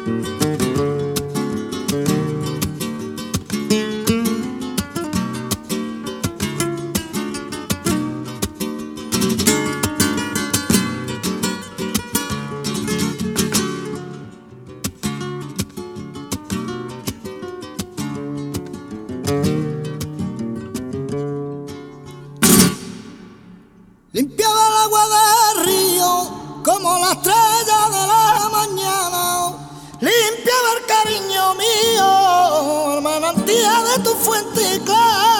Limpiaba el agua del río como la estrella de la mañana. Limpiaba el cariño mío, el manantial de tu fuente clara.